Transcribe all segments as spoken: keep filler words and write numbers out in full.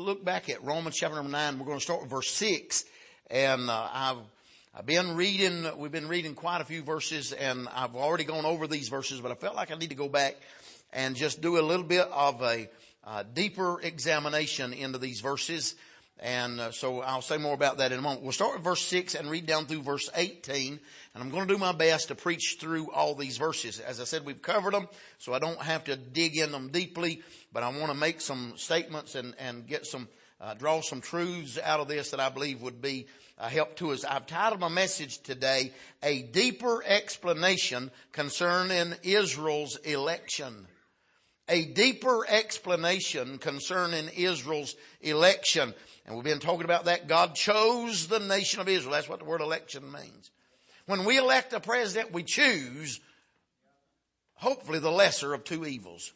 look back at Romans chapter number nine. We're going to start with verse six. And uh, I've, I've been reading, we've been reading quite a few verses, and I've already gone over these verses, but I felt like I need to go back and just do a little bit of a uh, deeper examination into these verses. And uh, so I'll say more about that in a moment. We'll start with verse six and read down through verse eighteen. And I'm going to do my best to preach through all these verses. As I said, we've covered them, so I don't have to dig in them deeply. But I want to make some statements and, and get some, uh, draw some truths out of this that I believe would be a help to us. I've titled my message today, A Deeper Explanation Concerning Israel's Election. A deeper explanation concerning Israel's election. And we've been talking about that. God chose the nation of Israel. That's what the word election means. When we elect a president, we choose, hopefully, the lesser of two evils.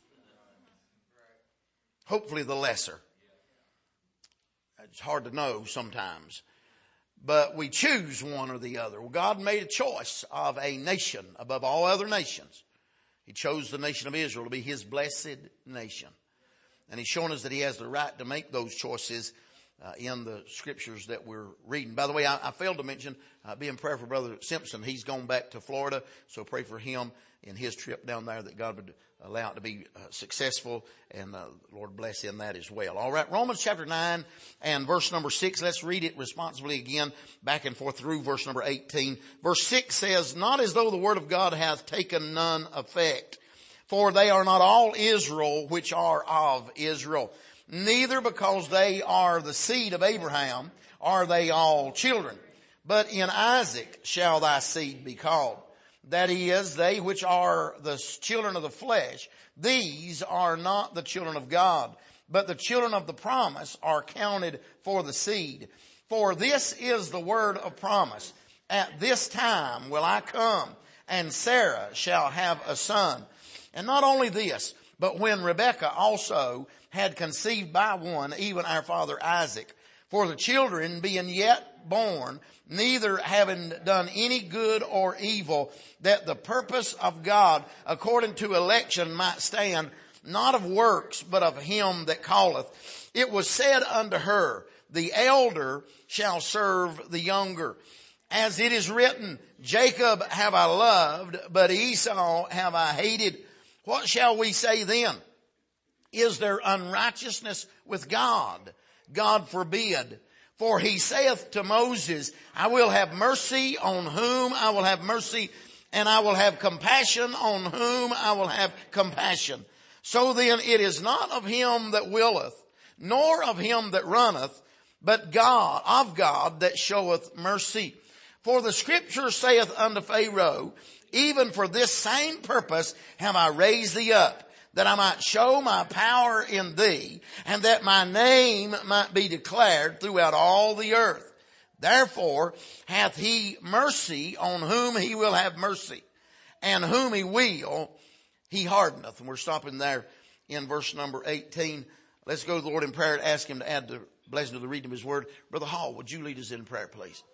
Hopefully the lesser. It's hard to know sometimes. But we choose one or the other. Well, God made a choice of a nation above all other nations. He chose the nation of Israel to be His blessed nation. And He's shown us that He has the right to make those choices uh, in the scriptures that we're reading. By the way, I, I failed to mention, uh, be in prayer for Brother Simpson. He's gone back to Florida, so pray for him in his trip down there, that God would allow it to be uh, successful, and uh, Lord bless in that as well. All right, Romans chapter nine and verse number six. Let's read it responsibly again, back and forth through verse number eighteen. Verse six says, "Not as though the word of God hath taken none effect, for they are not all Israel which are of Israel. Neither because they are the seed of Abraham are they all children. But in Isaac shall thy seed be called. That is, they which are the children of the flesh, these are not the children of God, but the children of the promise are counted for the seed. For this is the word of promise. At this time will I come, and Sarah shall have a son. And not only this, but when Rebekah also had conceived by one, even our father Isaac, for the children being yet born, neither having done any good or evil, that the purpose of God according to election might stand, not of works, but of him that calleth. It was said unto her, the elder shall serve the younger. As it is written, Jacob have I loved, but Esau have I hated. What shall we say then? Is there unrighteousness with God? God forbid. For he saith to Moses, I will have mercy on whom I will have mercy, and I will have compassion on whom I will have compassion. So then it is not of him that willeth, nor of him that runneth, but God, of God that showeth mercy. For the scripture saith unto Pharaoh, even for this same purpose have I raised thee up, that I might show my power in thee, and that my name might be declared throughout all the earth. Therefore hath he mercy on whom he will have mercy, and whom he will, he hardeneth." And we're stopping there in verse number eighteen. Let's go to the Lord in prayer and ask him to add the blessing to the reading of his word. Brother Hall, would you lead us in prayer, please?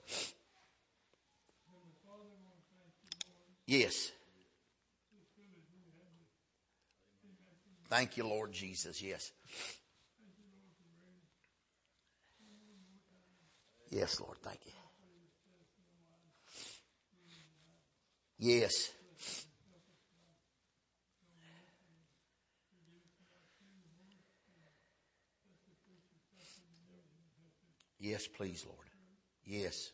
Yes. Thank you, Lord Jesus. Yes. Yes, Lord. Thank you. Yes. Yes, please, Lord. Yes.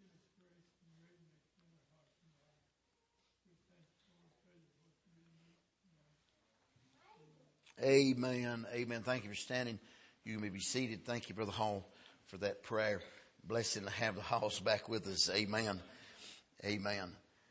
Amen. Amen. Thank you for standing. You may be seated. Thank you, Brother Hall, for that prayer. Blessing to have the Halls back with us. Amen. Amen.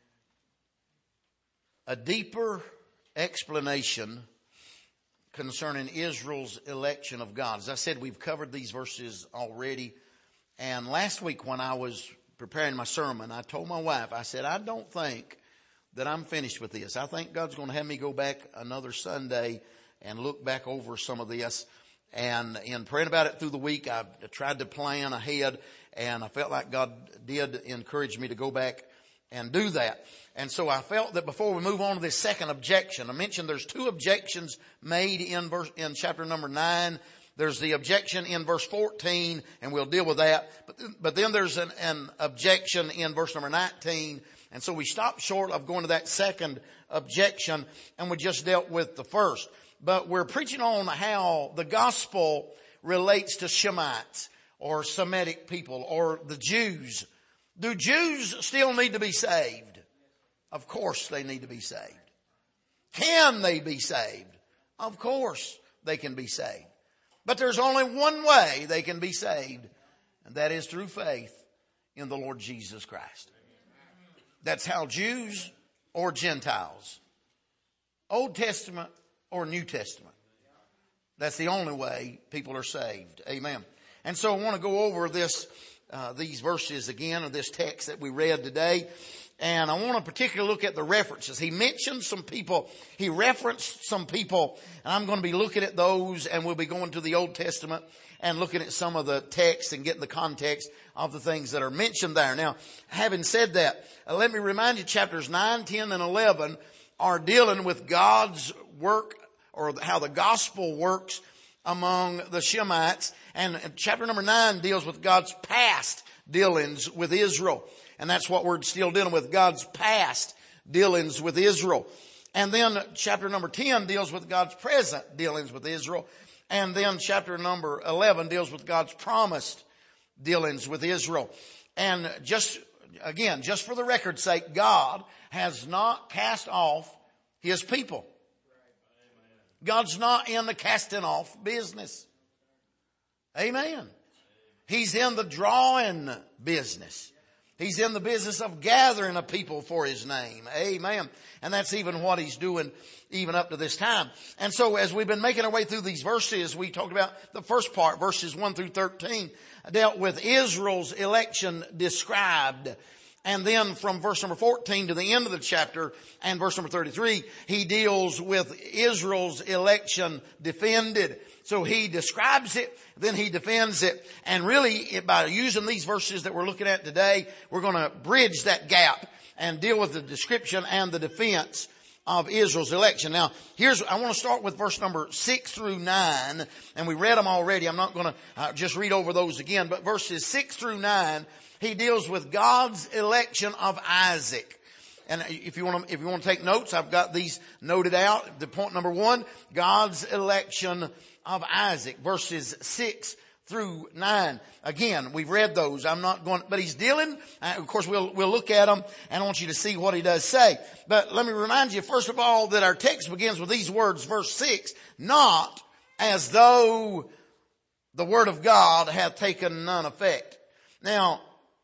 A deeper explanation concerning Israel's election of God. As I said, we've covered these verses already. And last week when I was preparing my sermon, I told my wife, I said, I don't think that I'm finished with this. I think God's going to have me go back another Sunday and look back over some of this. And in praying about it through the week, I tried to plan ahead, and I felt like God did encourage me to go back and do that. And so I felt that before we move on to this second objection, I mentioned there's two objections made in verse, in chapter number nine. There's the objection in verse fourteen, and we'll deal with that. But, but then there's an, an objection in verse number nineteen. And so we stopped short of going to that second objection, and we just dealt with the first. But we're preaching on how the gospel relates to Shemites or Semitic people or the Jews. Do Jews still need to be saved? Of course they need to be saved. Can they be saved? Of course they can be saved. But there's only one way they can be saved, and that is through faith in the Lord Jesus Christ. That's how Jews or Gentiles, Old Testament or New Testament, that's the only way people are saved. Amen. And so I want to go over this, uh, these verses again, of this text that we read today. And I want to particularly look at the references. He mentioned some people. He referenced some people. And I'm going to be looking at those, and we'll be going to the Old Testament and looking at some of the text and getting the context of the things that are mentioned there. Now, having said that, uh, let me remind you, chapters nine, ten, and eleven are dealing with God's work, or how the gospel works among the Shemites. And chapter number nine deals with God's past dealings with Israel. And that's what we're still dealing with, God's past dealings with Israel. And then chapter number ten deals with God's present dealings with Israel. And then chapter number eleven deals with God's promised dealings with Israel. And just, again, just for the record's sake, God has not cast off His people. God's not in the casting off business. Amen. He's in the drawing business. He's in the business of gathering a people for His name. Amen. And that's even what He's doing even up to this time. And so as we've been making our way through these verses, we talked about the first part, verses one through thirteen, dealt with Israel's election described. And then from verse number fourteen to the end of the chapter and verse number thirty-three, he deals with Israel's election defended. So he describes it, then he defends it. And really, by using these verses that we're looking at today, we're going to bridge that gap and deal with the description and the defense of Israel's election. Now, here's, I want to start with verse number six through nine. And we read them already. I'm not going to uh, just read over those again. But verses six through nine, he deals with God's election of Isaac. And if you want to, if you want to take notes, I've got these noted out. The point number one, God's election of Isaac, verses six through nine. Again, we've read those. I'm not going, but he's dealing, uh, of course we'll, we'll look at them, and I want you to see what he does say. But let me remind you, first of all, that our text begins with these words, verse six, not as though the word of God hath taken none effect. Now,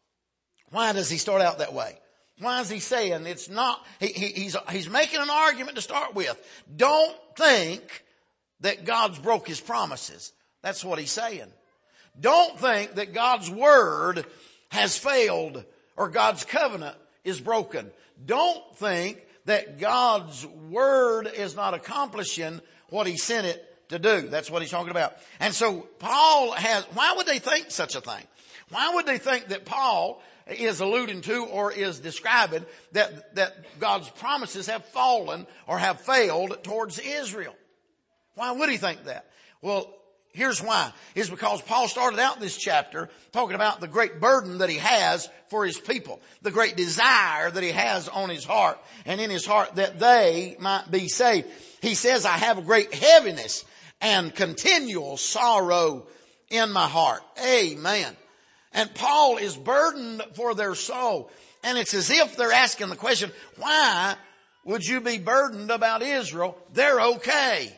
why does he start out that way? Why is he saying it's not, he, he, he's, he's making an argument to start with. Don't think that God's broke His promises. That's what he's saying. Don't think that God's word has failed or God's covenant is broken. Don't think that God's word is not accomplishing what He sent it to do. That's what he's talking about. And so Paul has, why would they think such a thing? Why would they think that Paul is alluding to or is describing that, that God's promises have fallen or have failed towards Israel? Why would he think that? Well, here's why. It's because Paul started out this chapter talking about the great burden that he has for his people, the great desire that he has on his heart and in his heart that they might be saved. He says, I have a great heaviness and continual sorrow in my heart. Amen. And Paul is burdened for their soul. And it's as if they're asking the question, why would you be burdened about Israel? They're okay.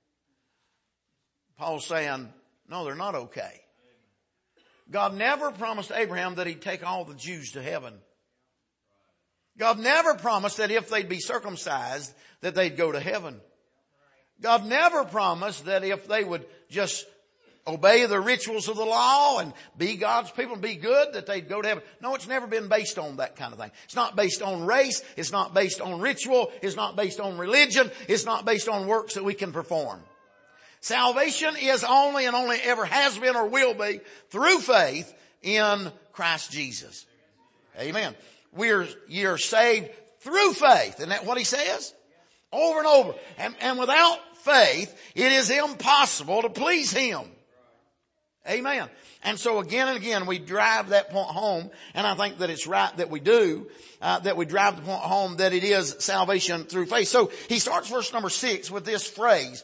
Paul's saying, no, they're not okay. God never promised Abraham that He'd take all the Jews to heaven. God never promised that if they'd be circumcised, that they'd go to heaven. God never promised that if they would just obey the rituals of the law and be God's people and be good, that they'd go to heaven. No, it's never been based on that kind of thing. It's not based on race. It's not based on ritual. It's not based on religion. It's not based on works that we can perform. Salvation is only and only ever has been or will be through faith in Christ Jesus. Amen. We're, you're saved through faith. Isn't that what he says? Over and over. And, and without faith, it is impossible to please Him. Amen. And so again and again we drive that point home, and I think that it's right that we do, uh, that we drive the point home that it is salvation through faith. So he starts verse number six with this phrase,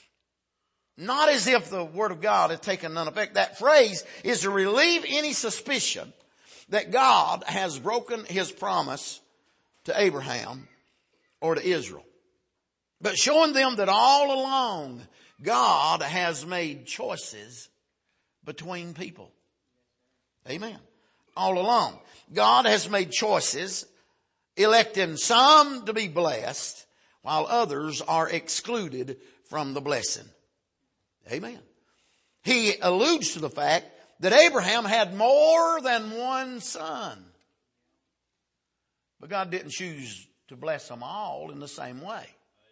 not as if the word of God had taken none effect. That phrase is to relieve any suspicion that God has broken his promise to Abraham or to Israel, but showing them that all along God has made choices between people. Amen. All along. God has made choices, electing some to be blessed while others are excluded from the blessing. Amen. He alludes to the fact that Abraham had more than one son. But God didn't choose to bless them all in the same way.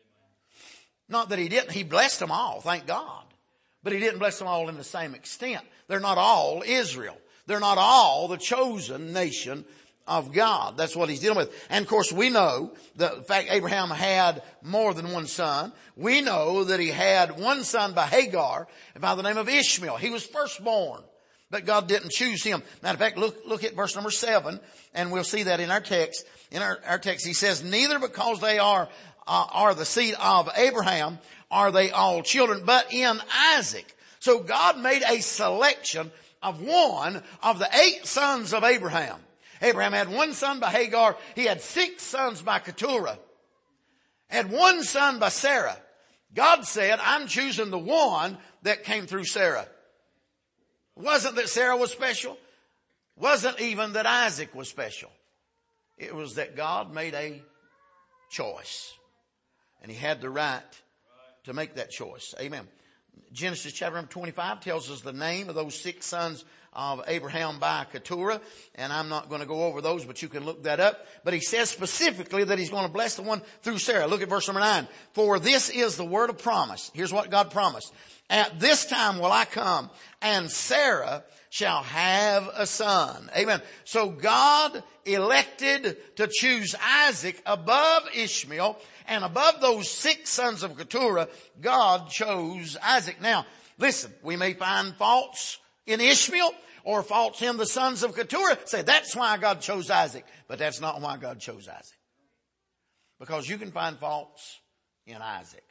Not that he didn't. He blessed them all, thank God. But he didn't bless them all in the same extent. They're not all Israel. They're not all the chosen nation of God. That's what he's dealing with. And of course we know the fact Abraham had more than one son. We know that he had one son by Hagar by the name of Ishmael. He was firstborn, but God didn't choose him. Matter of fact, look, look at verse number seven, and we'll see that in our text. In our, our text he says, neither because they are, uh, are the seed of Abraham are they all children, but in Isaac. So God made a selection of one of the eight sons of Abraham. Abraham had one son by Hagar. He had six sons by Keturah. Had one son by Sarah. God said, I'm choosing the one that came through Sarah. It wasn't that Sarah was special. It wasn't even that Isaac was special. It was that God made a choice. And he had the right to make that choice. Amen. Genesis chapter twenty-five tells us the name of those six sons of Abraham by Keturah. And I'm not going to go over those, but you can look that up. But he says specifically that he's going to bless the one through Sarah. Look at verse number nine. For this is the word of promise. Here's what God promised. At this time will I come, and Sarah shall have a son. Amen. So God elected to choose Isaac above Ishmael, and above those six sons of Keturah, God chose Isaac. Now, listen, we may find faults in Ishmael or faults in the sons of Keturah. Say, that's why God chose Isaac. But that's not why God chose Isaac. Because you can find faults in Isaac.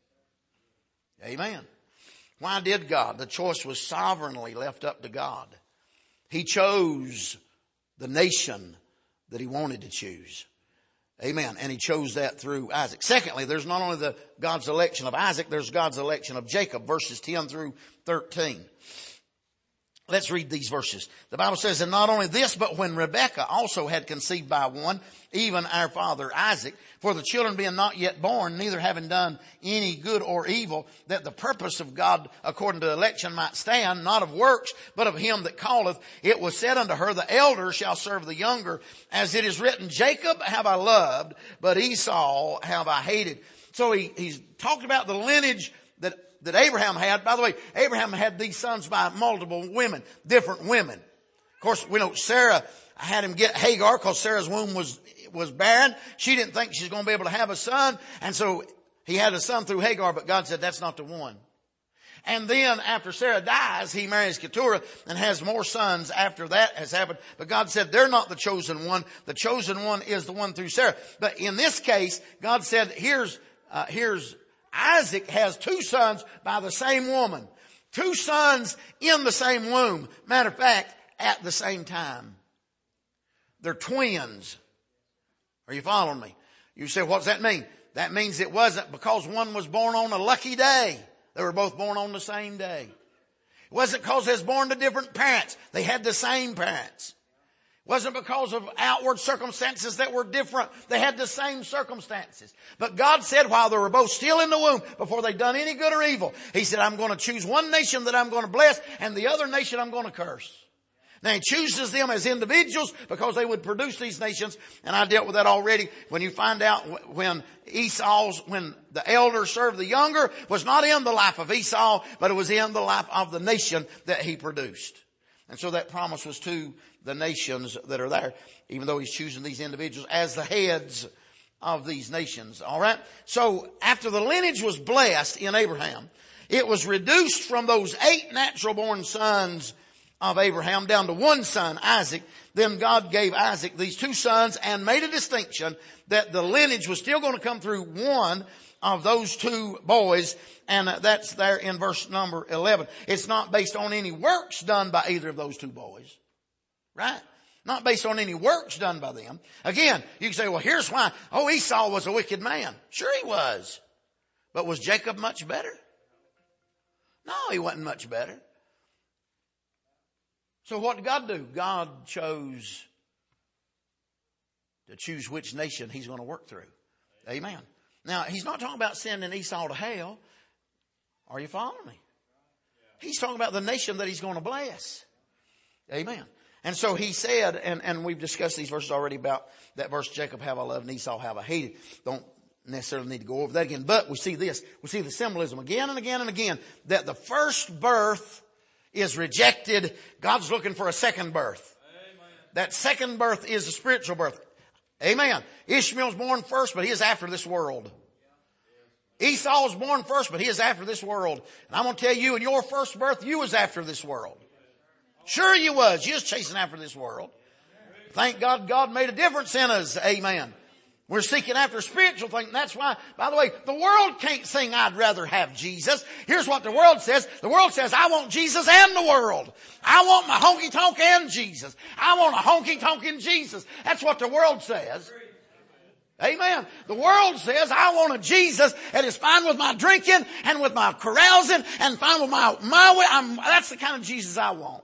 Amen. Why did God? The choice was sovereignly left up to God. He chose the nation that he wanted to choose. Amen. And he chose that through Isaac. Secondly, there's not only the God's election of Isaac, there's God's election of Jacob, verses ten through thirteen. Let's read these verses. The Bible says, and not only this, but when Rebekah also had conceived by one, even our father Isaac, for the children being not yet born, neither having done any good or evil, that the purpose of God according to election might stand, not of works, but of him that calleth, it was said unto her, the elder shall serve the younger, as it is written, Jacob have I loved, but Esau have I hated. So he, he's talked about the lineage that that Abraham had. By the way, Abraham had these sons by multiple women, different women. Of course, we know Sarah had him get Hagar because Sarah's womb was, was barren. She didn't think she was going to be able to have a son. And so he had a son through Hagar, but God said, that's not the one. And then after Sarah dies, he marries Keturah and has more sons after that has happened. But God said, they're not the chosen one. The chosen one is the one through Sarah. But in this case, God said, here's, uh, here's, Isaac has two sons by the same woman. Two sons in the same womb. Matter of fact, at the same time. They're twins. Are you following me? You say, what does that mean? That means it wasn't because one was born on a lucky day. They were both born on the same day. It wasn't because they was born to different parents. They had the same parents. It wasn't because of outward circumstances that were different. They had the same circumstances. But God said while they were both still in the womb, before they'd done any good or evil, he said, I'm going to choose one nation that I'm going to bless and the other nation I'm going to curse. Now he chooses them as individuals because they would produce these nations. And I dealt with that already. When you find out when Esau's, when the elder served the younger, was not in the life of Esau, but it was in the life of the nation that he produced. And so that promise was to the nations that are there, even though he's choosing these individuals as the heads of these nations. All right. So after the lineage was blessed in Abraham, it was reduced from those eight natural born sons of Abraham down to one son, Isaac. Then God gave Isaac these two sons and made a distinction that the lineage was still going to come through one of those two boys. And that's there in verse number eleven. It's not based on any works done by either of those two boys. Right? Not based on any works done by them. Again, you can say, well, here's why. Oh, Esau was a wicked man. Sure he was. But was Jacob much better? No, he wasn't much better. So what did God do? God chose to choose which nation he's going to work through. Amen. Now, he's not talking about sending Esau to hell. Are you following me? He's talking about the nation that he's going to bless. Amen. And so he said, and, and we've discussed these verses already about that verse, Jacob have I loved and Esau have I hated. Don't necessarily need to go over that again. But we see this. We see the symbolism again and again and again that the first birth is rejected. God's looking for a second birth. Amen. That second birth is a spiritual birth. Amen. Ishmael's born first, but he is after this world. Esau was born first, but he is after this world. And I'm going to tell you, in your first birth, you was after this world. Sure you was. You was chasing after this world. Thank God God made a difference in us. Amen. We're seeking after spiritual things. That's why, by the way, the world can't sing, I'd rather have Jesus. Here's what the world says. The world says, I want Jesus and the world. I want my honky-tonk and Jesus. I want a honky-tonk and Jesus. That's what the world says. Amen. The world says, I want a Jesus that is fine with my drinking and with my carousing and fine with my, my way. I'm, that's the kind of Jesus I want.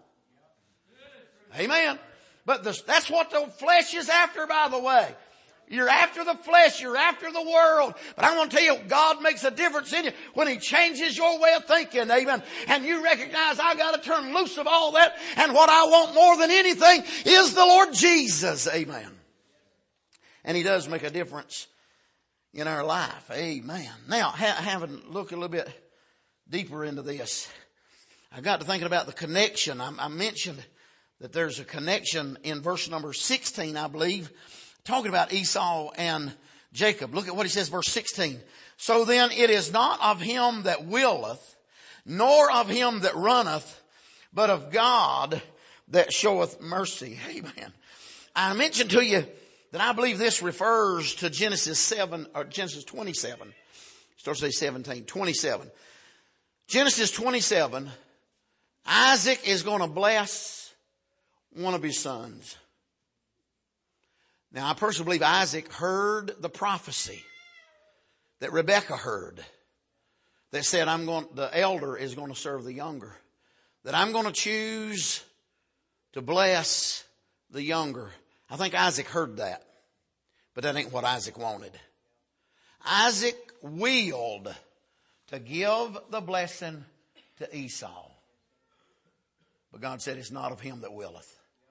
Amen. But the, that's what the flesh is after, by the way. You're after the flesh. You're after the world. But I want to tell you, God makes a difference in you when He changes your way of thinking. Amen. And you recognize I got to turn loose of all that. And what I want more than anything is the Lord Jesus. Amen. And He does make a difference in our life. Amen. Now, ha- having looked a little bit deeper into this, I got to thinking about the connection. I, I mentioned that there's a connection in verse number sixteen, I believe, talking about Esau and Jacob. Look at what he says, verse sixteen. So then it is not of him that willeth, nor of him that runneth, but of God that showeth mercy. Amen. I mentioned to you that I believe this refers to Genesis seven, or Genesis twenty-seven. Starts to say seventeen, twenty-seven. Genesis twenty-seven, Isaac is going to bless one of his sons. Now, I personally believe Isaac heard the prophecy that Rebekah heard that said, I'm going, the elder is going to serve the younger. That I'm going to choose to bless the younger. I think Isaac heard that. But that ain't what Isaac wanted. Isaac willed to give the blessing to Esau. But God said, it's not of him that willeth.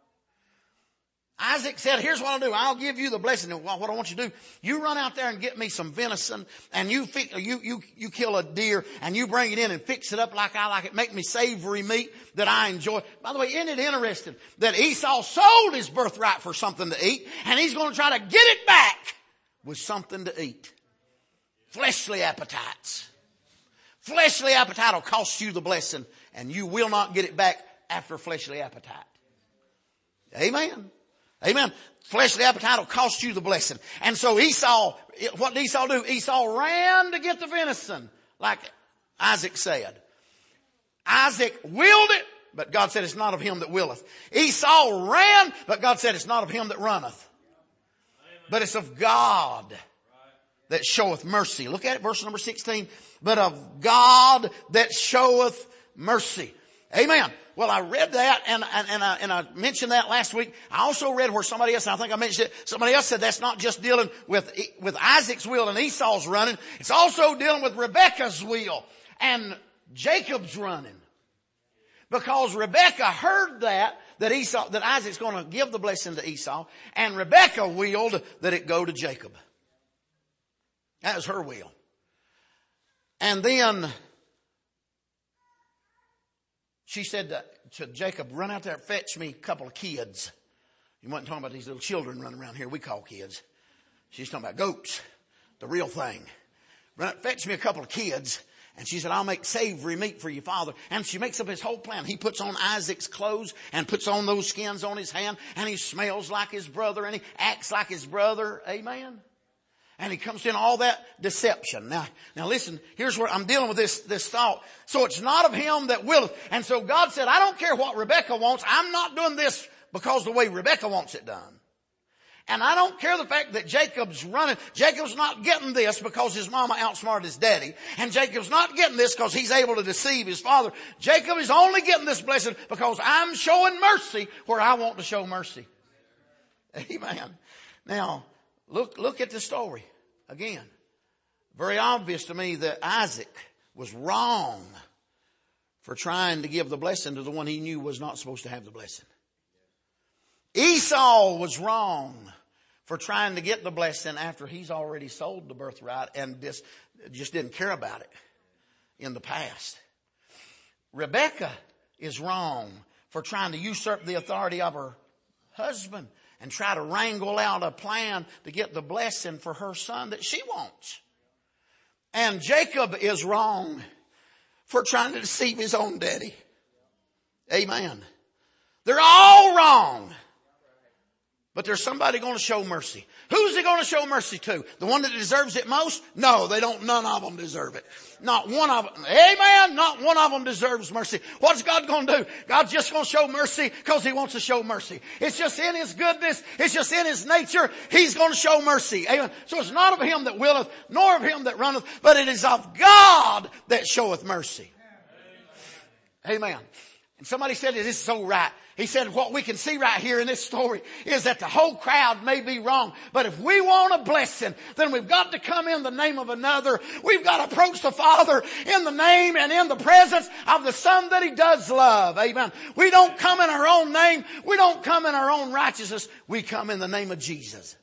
Isaac said, here's what I'll do. I'll give you the blessing. And what I want you to do, you run out there and get me some venison, and you fi- you you you kill a deer and you bring it in and fix it up like I like it. Make me savory meat that I enjoy. By the way, isn't it interesting that Esau sold his birthright for something to eat, and he's going to try to get it back with something to eat? Fleshly appetites. Fleshly appetite will cost you the blessing, and you will not get it back after fleshly appetite. Amen. Amen. Fleshly appetite will cost you the blessing. And so Esau, what did Esau do? Esau ran to get the venison, like Isaac said. Isaac willed it, but God said it's not of him that willeth. Esau ran, but God said it's not of him that runneth. But it's of God that showeth mercy. Look at it, verse number sixteen. But of God that showeth mercy. Amen. Well, I read that and, and, and, I, and I mentioned that last week. I also read where somebody else, and I think I mentioned it, somebody else said that's not just dealing with, with Isaac's will and Esau's running. It's also dealing with Rebekah's will and Jacob's running. Because Rebekah heard that, that Esau, that Isaac's going to give the blessing to Esau, and Rebekah willed that it go to Jacob. That was her will. And then she said to, to Jacob, run out there and fetch me a couple of kids. You wasn't talking about these little children running around here we call kids. She's talking about goats, the real thing. Run out, fetch me a couple of kids And she said, I'll make savory meat for your father. And she makes up his whole plan. He puts on Isaac's clothes and puts on those skins on his hand. And he smells like his brother and he acts like his brother. Amen. And he comes in all that deception. Now, now listen, here's where I'm dealing with this, this thought. So it's not of him that willeth. And so God said, I don't care what Rebekah wants. I'm not doing this because the way Rebekah wants it done. And I don't care the fact that Jacob's running. Jacob's not getting this because his mama outsmarted his daddy. And Jacob's not getting this because he's able to deceive his father. Jacob is only getting this blessing because I'm showing mercy where I want to show mercy. Amen. Now, look, look at the story again. Very obvious to me that Isaac was wrong for trying to give the blessing to the one he knew was not supposed to have the blessing. Esau was wrong for trying to get the blessing after he's already sold the birthright and just, just didn't care about it in the past. Rebekah is wrong for trying to usurp the authority of her husband and try to wrangle out a plan to get the blessing for her son that she wants. And Jacob is wrong for trying to deceive his own daddy. Amen. They're all wrong. But there's somebody going to show mercy. Who's he going to show mercy to? The one that deserves it most? No, they don't. None of them deserve it. Not one of them. Amen. Not one of them deserves mercy. What's God going to do? God's just going to show mercy because he wants to show mercy. It's just in his goodness. It's just in his nature. He's going to show mercy. Amen. So it's not of him that willeth, nor of him that runneth, but it is of God that showeth mercy. Amen. And somebody said this is so right. He said what we can see right here in this story is that the whole crowd may be wrong. But if we want a blessing, then we've got to come in the name of another. We've got to approach the Father in the name and in the presence of the Son that he does love. Amen. We don't come in our own name. We don't come in our own righteousness. We come in the name of Jesus.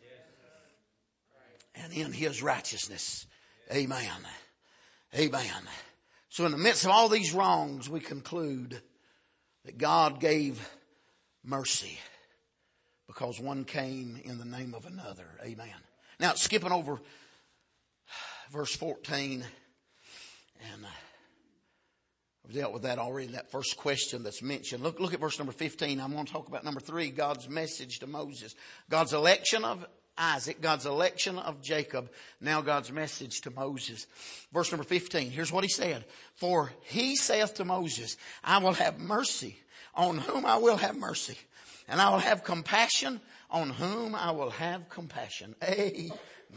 And in his righteousness. Amen. Amen. So in the midst of all these wrongs, we conclude that God gave mercy because one came in the name of another. Amen. Now, skipping over verse fourteen, and I've dealt with that already, that first question that's mentioned. Look, look at verse number fifteen. I'm going to talk about number three, God's message to Moses. God's election of Isaac, God's election of Jacob, now God's message to Moses. Verse number fifteen, here's what he said. For he saith to Moses, I will have mercy on whom I will have mercy, and I will have compassion on whom I will have compassion. Amen.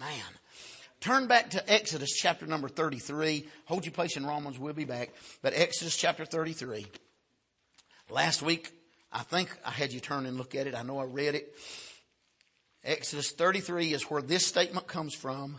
Turn back to Exodus chapter number thirty-three. Hold your place in Romans, we'll be back. But Exodus chapter thirty-three. Last week, I think I had you turn and look at it. I know I read it. Exodus thirty-three is where this statement comes from.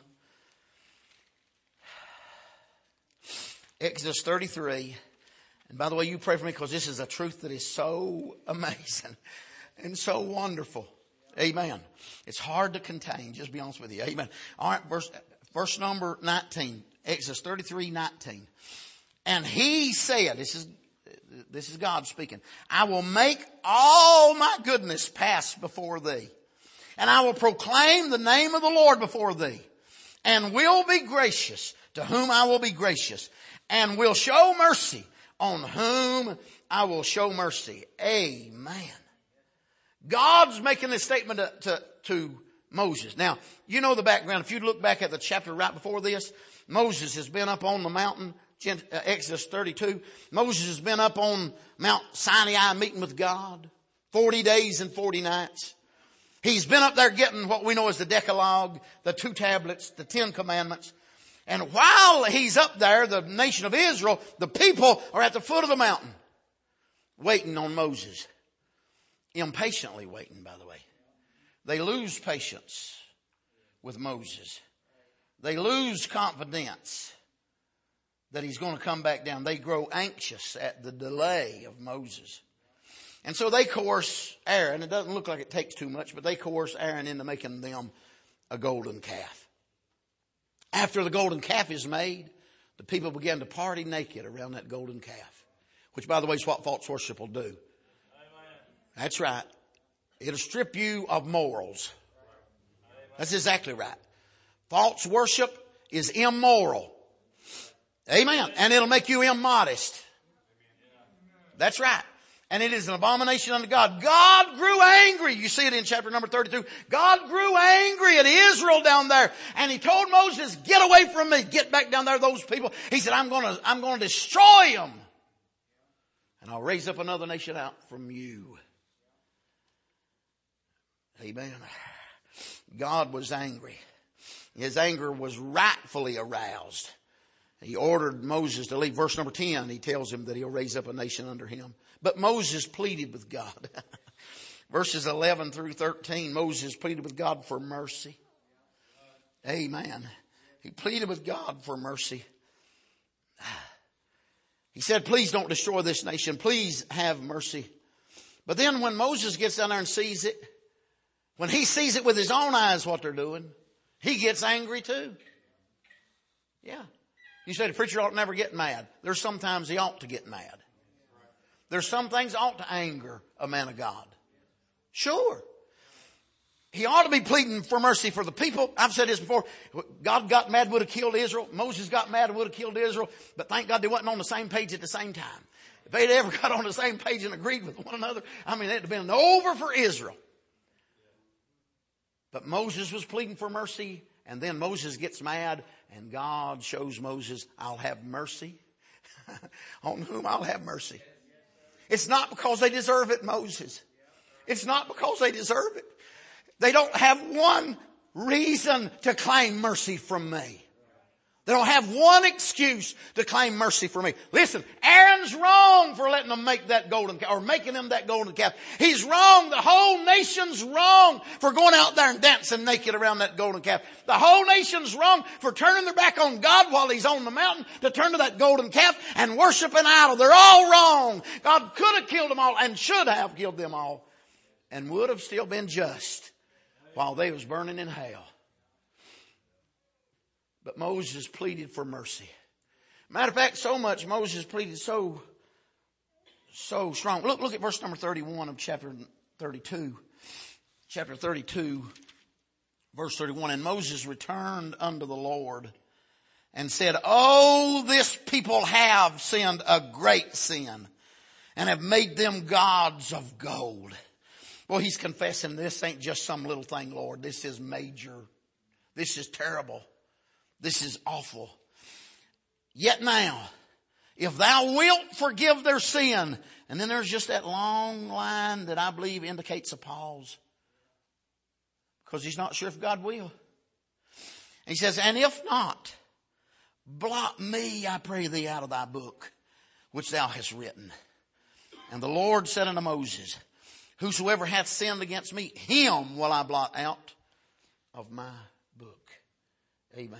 Exodus thirty-three. And by the way, you pray for me because this is a truth that is so amazing and so wonderful. Amen. It's hard to contain, just be honest with you. Amen. All right, verse, verse number nineteen. Exodus thirty-three, nineteen. And he said, this is, this is God speaking, I will make all my goodness pass before thee. And I will proclaim the name of the Lord before thee, and will be gracious to whom I will be gracious, and will show mercy on whom I will show mercy. Amen. God's making this statement to, to, to Moses. Now, you know the background. If you look back at the chapter right before this, Moses has been up on the mountain, Exodus thirty-two. Moses has been up on Mount Sinai meeting with God, forty days and forty nights. He's been up there getting what we know as the Decalogue, the two tablets, the Ten Commandments. And while he's up there, the nation of Israel, the people are at the foot of the mountain, waiting on Moses. Impatiently waiting, by the way. They lose patience with Moses. They lose confidence that he's going to come back down. They grow anxious at the delay of Moses. And so they coerce Aaron. It doesn't look like it takes too much, but they coerce Aaron into making them a golden calf. After the golden calf is made, the people begin to party naked around that golden calf. Which, by the way, is what false worship will do. Amen. That's right. It'll strip you of morals. That's exactly right. False worship is immoral. Amen. And it'll make you immodest. That's right. And it is an abomination unto God. God grew angry. You see it in chapter number thirty-two. God grew angry at Israel down there. And he told Moses, get away from me. Get back down there, those people. He said, I'm going to, I'm going to destroy them. And I'll raise up another nation out from you. Amen. God was angry. His anger was rightfully aroused. He ordered Moses to leave. Verse number ten, he tells him that he'll raise up a nation under him. But Moses pleaded with God. Verses eleven through thirteen, Moses pleaded with God for mercy. Amen. He pleaded with God for mercy. He said, please don't destroy this nation. Please have mercy. But then when Moses gets down there and sees it, when he sees it with his own eyes what they're doing, he gets angry too. Yeah. You say the preacher ought to never get mad. There's sometimes he ought to get mad. There's some things ought to anger a man of God. Sure. He ought to be pleading for mercy for the people. I've said this before. God got mad, would have killed Israel. Moses got mad, would have killed Israel. But thank God they wasn't on the same page at the same time. If they'd ever got on the same page and agreed with one another, I mean, it'd have been over for Israel. But Moses was pleading for mercy. And then Moses gets mad and God shows Moses, I'll have mercy on whom I'll have mercy. It's not because they deserve it, Moses. It's not because they deserve it. They don't have one reason to claim mercy from me. They don't have one excuse to claim mercy for me. Listen, Aaron's wrong for letting them make that golden calf, or making them that golden calf. He's wrong. The whole nation's wrong for going out there and dancing naked around that golden calf. The whole nation's wrong for turning their back on God while he's on the mountain to turn to that golden calf and worship an idol. They're all wrong. God could have killed them all and should have killed them all and would have still been just while they was burning in hell. But Moses pleaded for mercy. Matter of fact, so much Moses pleaded so, so strong. Look, look at verse number thirty-one of chapter thirty-two. Chapter thirty-two, verse thirty-one. And Moses returned unto the Lord and said, oh, this people have sinned a great sin and have made them gods of gold. Well, he's confessing this ain't just some little thing, Lord. This is major. This is terrible. This is awful. Yet now, if thou wilt forgive their sin, and then there's just that long line that I believe indicates a pause. Because he's not sure if God will. He says, and if not, blot me, I pray thee, out of thy book, which thou hast written. And the Lord said unto Moses, whosoever hath sinned against me, him will I blot out of my book. Amen.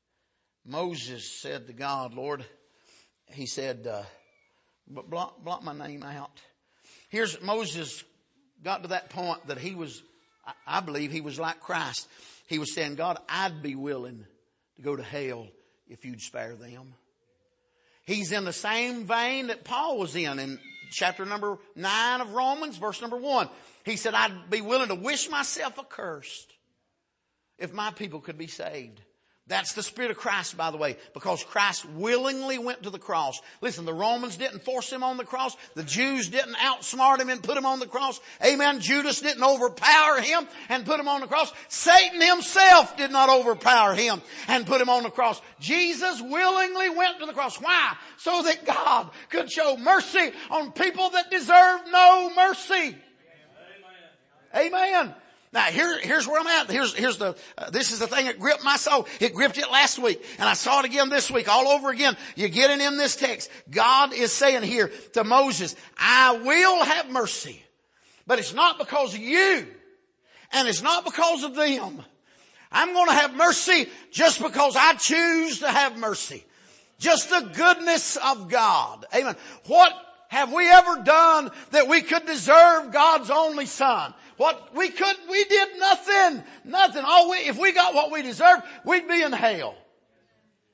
Moses said to God, Lord, he said, uh, blot, blot my name out. Here's Moses got to that point that he was, I believe he was like Christ. He was saying, God, I'd be willing to go to hell if you'd spare them. He's in the same vein that Paul was in in chapter number nine of Romans, verse number one. He said, I'd be willing to wish myself accursed if my people could be saved. That's the Spirit of Christ, by the way, because Christ willingly went to the cross. Listen, the Romans didn't force him on the cross. The Jews didn't outsmart him and put him on the cross. Amen. Judas didn't overpower him and put him on the cross. Satan himself did not overpower him and put him on the cross. Jesus willingly went to the cross. Why? So that God could show mercy on people that deserve no mercy. Amen. Amen. Now here, here's where I'm at. Here's, here's the, uh, this is the thing that gripped my soul. It gripped it last week and I saw it again this week, all over again. You get it in this text. God is saying here to Moses, I will have mercy, but it's not because of you and it's not because of them. I'm going to have mercy just because I choose to have mercy. Just the goodness of God. Amen. What have we ever done that we could deserve God's only Son? What we could, we did nothing, nothing. All we, if we got what we deserved, we'd be in hell.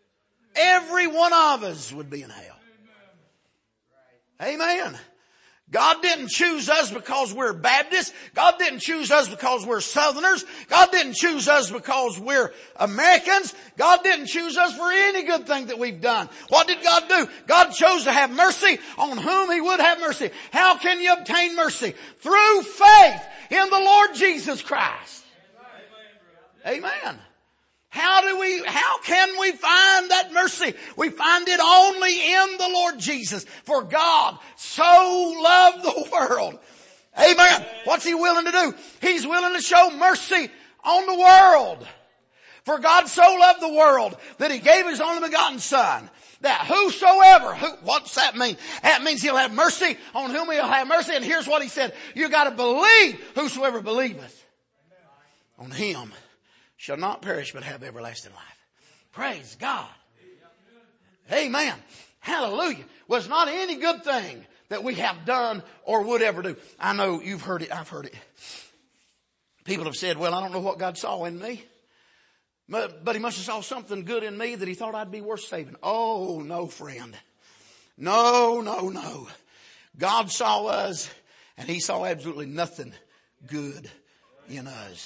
Every one of us would be in hell. Amen. God didn't choose us because we're Baptists. God didn't choose us because we're Southerners. God didn't choose us because we're Americans. God didn't choose us for any good thing that we've done. What did God do? God chose to have mercy on whom He would have mercy. How can you obtain mercy? Through faith in the Lord Jesus Christ. Amen. How do we, how can we find that mercy? We find it only in the Lord Jesus. For God so loved the world. Amen. What's He willing to do? He's willing to show mercy on the world. For God so loved the world that He gave His only begotten Son. That whosoever, who, what's that mean? That means He'll have mercy on whom He'll have mercy. And here's what He said. You gotta believe whosoever believeth on Him shall not perish but have everlasting life. Praise God. Amen. Hallelujah. Was not any good thing that we have done or would ever do. I know you've heard it. I've heard it. People have said, well, I don't know what God saw in me, but, but He must have saw something good in me that He thought I'd be worth saving. Oh, no, friend. No, no, no. God saw us and He saw absolutely nothing good in us.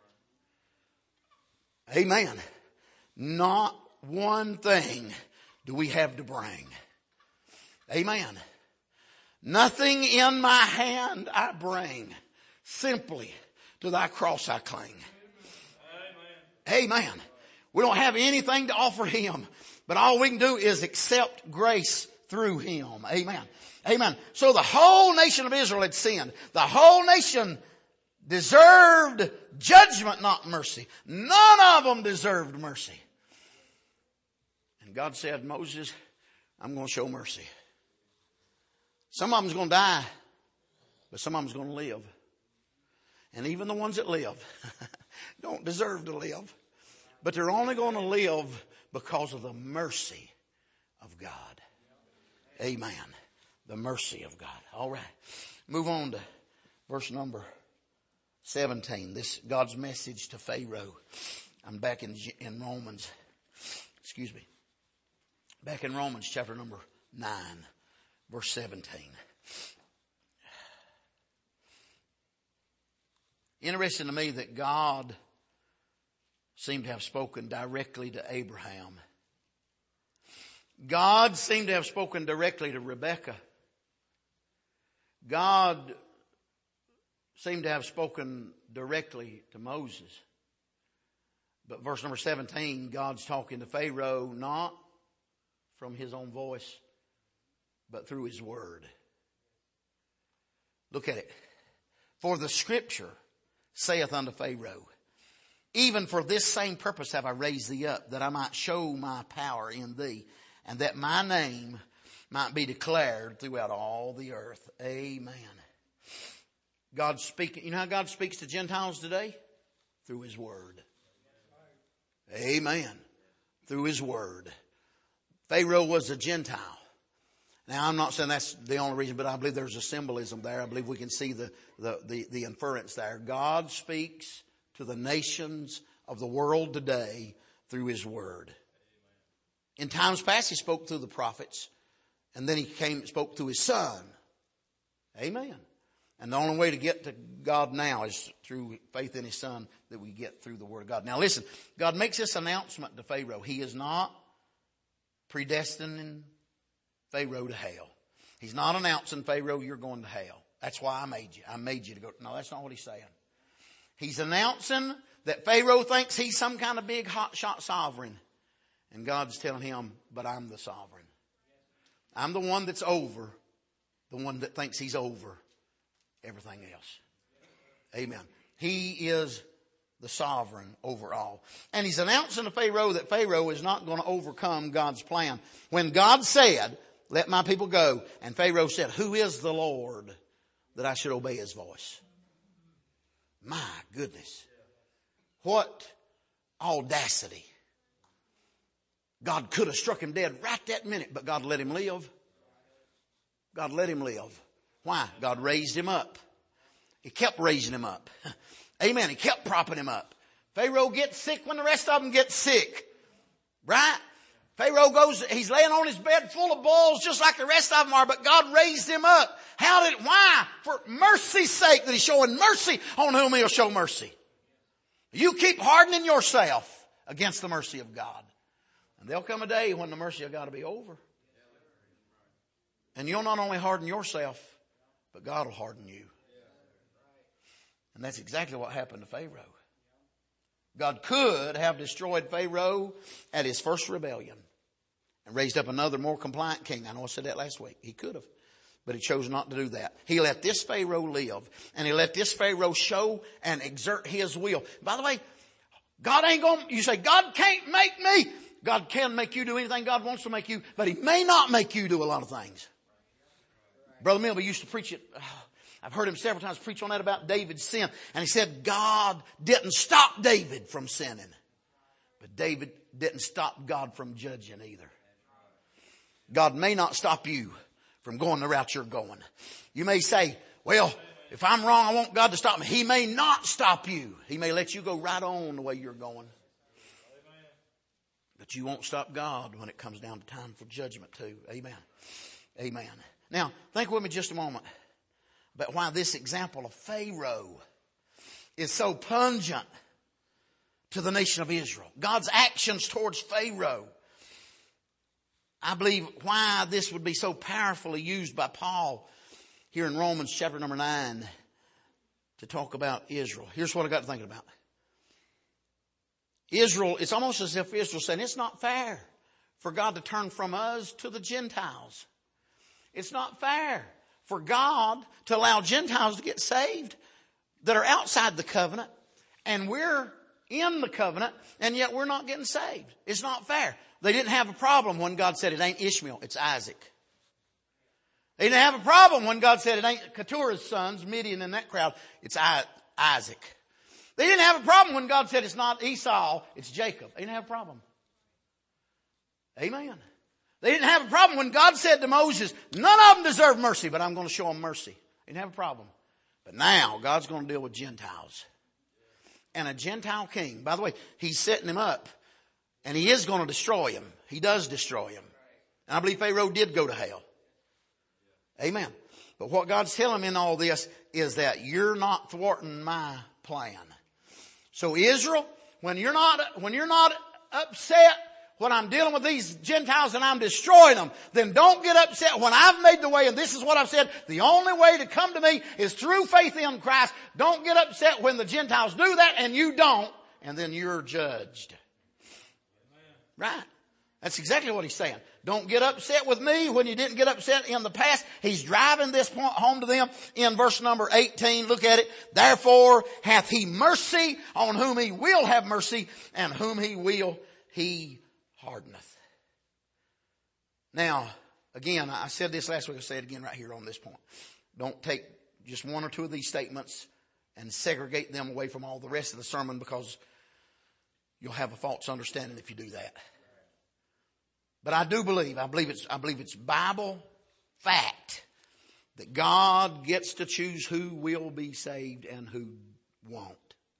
Amen. Not one thing do we have to bring. Amen. Nothing in my hand I bring. Simply to thy cross I cling. Amen. Amen. We don't have anything to offer Him, but all we can do is accept grace through Him. Amen. Amen. So the whole nation of Israel had sinned. The whole nation deserved judgment, not mercy. None of them deserved mercy. And God said, Moses, I'm going to show mercy. Some of them's going to die, but some of them's going to live. And even the ones that live don't deserve to live. But they're only going to live because of the mercy of God. Amen. The mercy of God. All right. Move on to verse number seventeen. This God's message to Pharaoh. I'm back in, in Romans. Excuse me. Back in Romans chapter number nine, verse seventeen. Interesting to me that God seemed to have spoken directly to Abraham. God seemed to have spoken directly to Rebekah. God seemed to have spoken directly to Moses. But verse number seventeen, God's talking to Pharaoh not from His own voice, but through His word. Look at it. For the scripture saith unto Pharaoh, even for this same purpose have I raised thee up, that I might show my power in thee, and that my name might be declared throughout all the earth. Amen. God speaking. You know how God speaks to Gentiles today? Through His word. Amen. Through His word. Pharaoh was a Gentile. Now, I'm not saying that's the only reason, but I believe there's a symbolism there. I believe we can see the, the, the, the inference there. God speaks to the nations of the world today through His word. In times past, He spoke through the prophets, and then He came spoke through His Son. Amen. And the only way to get to God now is through faith in His Son, that we get through the Word of God. Now listen, God makes this announcement to Pharaoh. He is not predestining Pharaoh to hell. He's not announcing, Pharaoh, you're going to hell. That's why I made you. I made you to go. No, that's not what He's saying. He's announcing that Pharaoh thinks he's some kind of big hotshot sovereign. And God's telling him, but I'm the sovereign. I'm the one that's over, the one that thinks he's over everything else. Amen. He is the sovereign over all. And He's announcing to Pharaoh that Pharaoh is not going to overcome God's plan. When God said, let my people go, and Pharaoh said, who is the Lord that I should obey His voice? My goodness. What audacity. God could have struck him dead right that minute, but God let him live. God let him live. Why? God raised him up. He kept raising him up. Amen. He kept propping him up. Pharaoh gets sick when the rest of them get sick. Right? Pharaoh goes, he's laying on his bed full of boils just like the rest of them are, but God raised him up. How did, why? For mercy's sake, that he's showing mercy on whom he'll show mercy. You keep hardening yourself against the mercy of God. And there'll come a day when the mercy of God will be over. And you'll not only harden yourself, but God will harden you. And that's exactly what happened to Pharaoh. God could have destroyed Pharaoh at his first rebellion and raised up another more compliant king. I know I said that last week. He could have. But he chose not to do that. He let this Pharaoh live. And he let this Pharaoh show and exert his will. By the way, God ain't going to, you say, God can't make me. God can make you do anything God wants to make you. But he may not make you do a lot of things. Brother Milby used to preach it. I've heard him several times preach on that about David's sin. And he said God didn't stop David from sinning. But David didn't stop God from judging either. God may not stop you from going the route you're going. You may say, well, if I'm wrong, I want God to stop me. He may not stop you. He may let you go right on the way you're going. But you won't stop God when it comes down to time for judgment too. Amen. Amen. Now, think with me just a moment about why this example of Pharaoh is so pungent to the nation of Israel. God's actions towards Pharaoh. I believe why this would be so powerfully used by Paul here in Romans chapter number nine to talk about Israel. Here's what I got to thinking about. Israel, it's almost as if Israel saying it's not fair for God to turn from us to the Gentiles. It's not fair for God to allow Gentiles to get saved that are outside the covenant, and we're in the covenant, and yet we're not getting saved. It's not fair. They didn't have a problem when God said it ain't Ishmael, it's Isaac. They didn't have a problem when God said it ain't Keturah's sons, Midian and that crowd, it's Isaac. They didn't have a problem when God said it's not Esau, it's Jacob. They didn't have a problem. Amen. They didn't have a problem when God said to Moses, none of them deserve mercy, but I'm going to show them mercy. They didn't have a problem. But now God's going to deal with Gentiles. And a Gentile king, by the way, he's setting him up. And he is going to destroy him. He does destroy him. And I believe Pharaoh did go to hell. Amen. But what God's telling him in all this is that you're not thwarting my plan. So Israel, when you're not, when you're not upset when I'm dealing with these Gentiles and I'm destroying them, then don't get upset when I've made the way, and this is what I've said, the only way to come to me is through faith in Christ. Don't get upset when the Gentiles do that and you don't, and then you're judged. Right? That's exactly what he's saying. Don't get upset with me when you didn't get upset in the past. He's driving this point home to them in verse number eighteen. Look at it. Therefore hath he mercy on whom he will have mercy, and whom he will he hardeneth. Now, again, I said this last week. I'll say it again right here on this point. Don't take just one or two of these statements and segregate them away from all the rest of the sermon, because you'll have a false understanding if you do that. But I do believe, I believe it's, I believe it's Bible fact that God gets to choose who will be saved and who won't.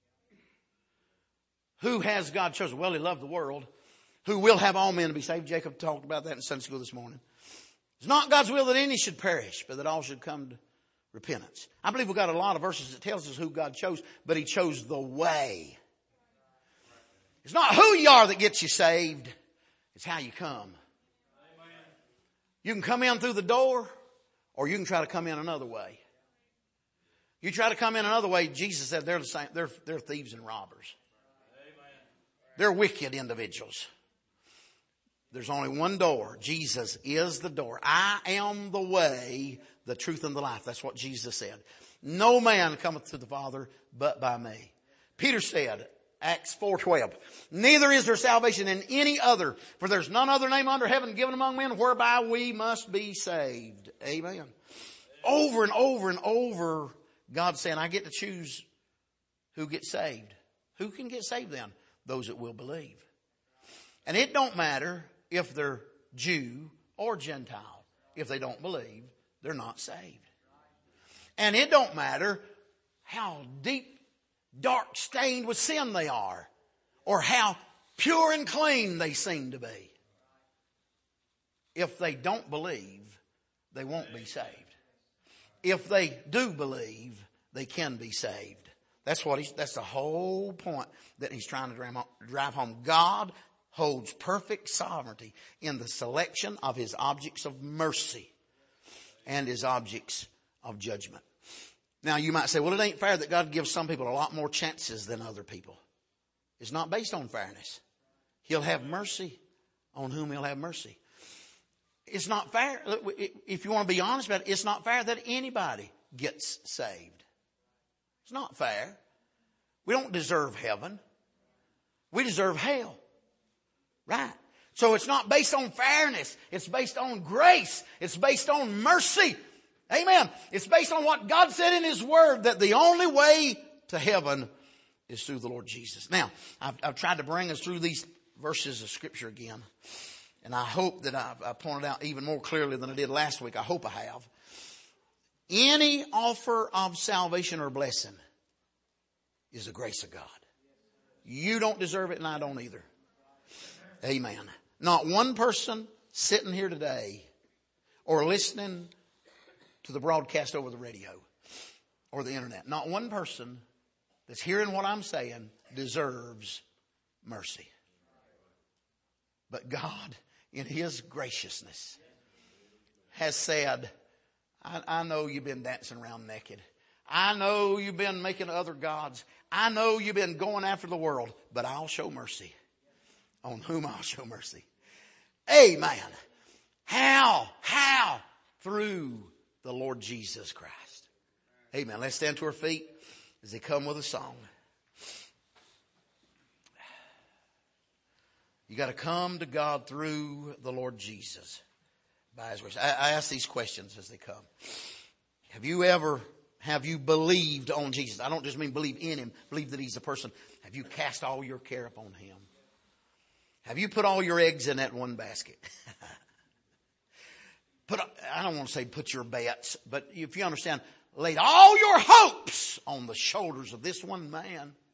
Who has God chosen? Well, he loved the world. Who will have all men to be saved? Jacob talked about that in Sunday school this morning. It's not God's will that any should perish, but that all should come to repentance. I believe we've got a lot of verses that tells us who God chose, but he chose the way. It's not who you are that gets you saved. It's how you come. You can come in through the door, or you can try to come in another way. You try to come in another way, Jesus said they're the same. They're, they're thieves and robbers. They're wicked individuals. There's only one door. Jesus is the door. I am the way, the truth, and the life. That's what Jesus said. No man cometh to the Father but by me. Peter said, Acts four twelve, neither is there salvation in any other, for there's none other name under heaven given among men whereby we must be saved. Amen. Over and over and over, God's saying, I get to choose who gets saved. Who can get saved then? Those that will believe. And it don't matter if they're Jew or Gentile. If they don't believe, they're not saved. And it don't matter how deep, dark stained with sin they are, or how pure and clean they seem to be. if they don't believe, they won't be saved. If they do believe, they can be saved. That's what he's, that's the whole point that he's trying to drive home. God holds perfect sovereignty in the selection of his objects of mercy and his objects of judgment. Now you might say, well, it ain't fair that God gives some people a lot more chances than other people. It's not based on fairness. He'll have mercy on whom he'll have mercy. It's not fair. If you want to be honest about it, it's not fair that anybody gets saved. It's not fair. We don't deserve heaven. We deserve hell. Right? So it's not based on fairness. It's based on grace. It's based on mercy. Amen. It's based on what God said in his word, that the only way to heaven is through the Lord Jesus. Now, I've, I've tried to bring us through these verses of scripture again. And I hope that I've, I pointed out even more clearly than I did last week. I hope I have. Any offer of salvation or blessing is the grace of God. You don't deserve it and I don't either. Amen. Not one person sitting here today or listening to the broadcast over the radio or the internet, not one person that's hearing what I'm saying deserves mercy. But God, in his graciousness, has said, I, I know you've been dancing around naked. I know you've been making other gods. I know you've been going after the world, but I'll show mercy on whom I'll show mercy. Amen. How? How? Through the Lord Jesus Christ. Amen. Let's stand to our feet as they come with a song. You got to come to God through the Lord Jesus by his grace. I, I ask these questions as they come. Have you ever, have you believed on Jesus? I don't just mean believe in him, believe that he's the person. Have you cast all your care upon him? Have you put all your eggs in that one basket? Put, I don't want to say put your bets, but if you understand, laid all your hopes on the shoulders of this one man.